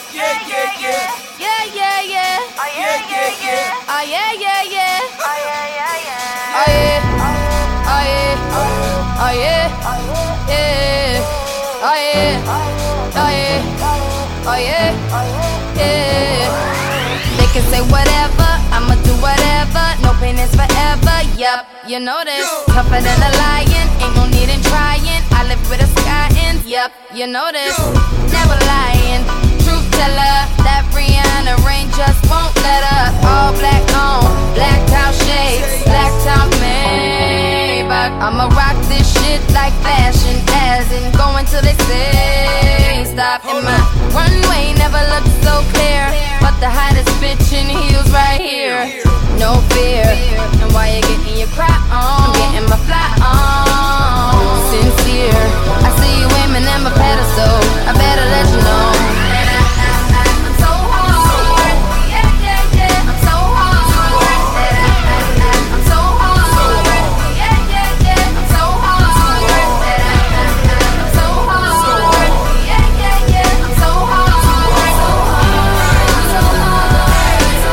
Yeah, yeah, yeah. Yeah, yeah, yeah. Oh yeah, yeah, yeah. Oh yeah, yeah, yeah. Oh yeah, yeah, yeah. Oh yeah. Oh yeah. Oh yeah. Yeah. Oh yeah. Oh yeah. Oh yeah. Yeah. They can say whatever, I'ma do whatever. No pain is forever. Yup, you know this. Tougher than a lion, ain't no need in trying. I live with a sky ends. Yup, you know this. Never lying. Truth teller, that Rihanna rain just won't let up. All black on, black out shades, black out Maybach. I'ma rock this shit like fashion, as in going till they say stop. And my runway never looked so clear, but the hottest bitch in heels right here. No fear, and while you're getting your cry on, I'm getting my fly on. Sincere, I see you aiming at my pedestal, I better let you know. I'm so hard, yeah, yeah, yeah. I'm so hard, I'm so hard, yeah, yeah, yeah. I'm so hard, I'm so hard, yeah, yeah, yeah. I'm so hard, so hard, so hard, so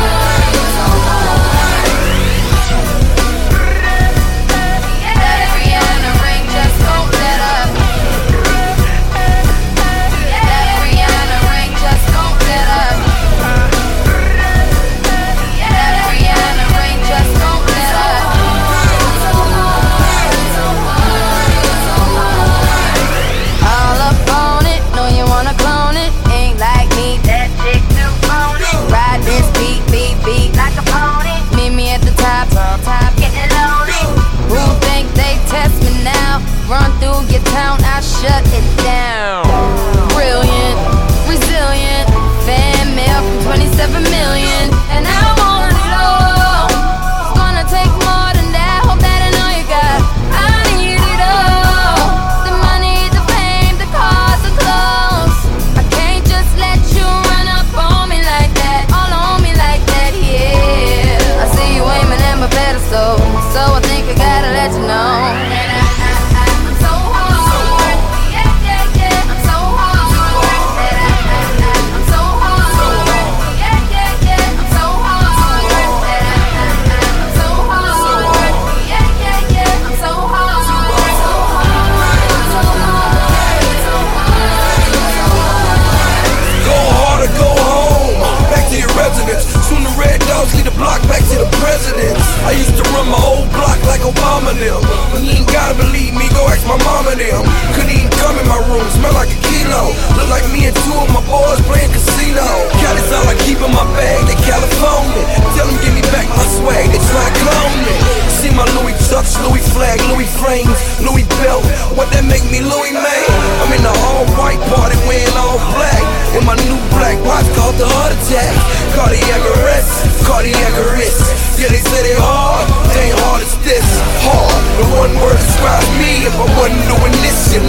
hard. That Rihanna ring just won't let up. That Rihanna ring just won't let up. That Rihanna ring just won't let up. All up on it, know you wanna clone it. Ain't like me, that chick too phony. Ride this beat, beat, beat like a pony. Meet me at the top, getting lonely. Who think they test me now? Run through your town, I shut it down. Brilliant, resilient, fan mail from 27 million, and I want it all. It's gonna take more than that. Hope that I know you got. I need it all. The money, the fame, the cars, the clothes. I can't just let you run up on me like that, all on me like that. Yeah, I see you aiming at my pedestal, so I think I gotta let you know. I'm so hard, yeah, yeah, yeah. I'm so hard, I'm so hard, yeah, yeah, yeah. I'm so hard, I'm so hard, yeah, yeah, yeah. I'm so hard, so hard, so hard, so hard. Go hard or go home, back to your residence. Soon the red dogs lead the block back to the presidents. I used to run my whole block like Obama them. When you ain't gotta believe me, go ask my mama them. Couldn't even come in my room, smell like a kilo. Look like me and two of my boys playing casino. Cali's all I keep in my bag, they California. Tell them give me back my swag, they try to clone me. See my Louis Chucks, Louis flag, Louis frames, Louis belt. What that make me Louis May? I'm in the all white party wearing all black. In my new black watch called the heart attack. Cardiac arrest, cardiac arrest. Yeah, they say they hard, they ain't hard as this. Hard, the one word describes me if I wasn't doing this shit.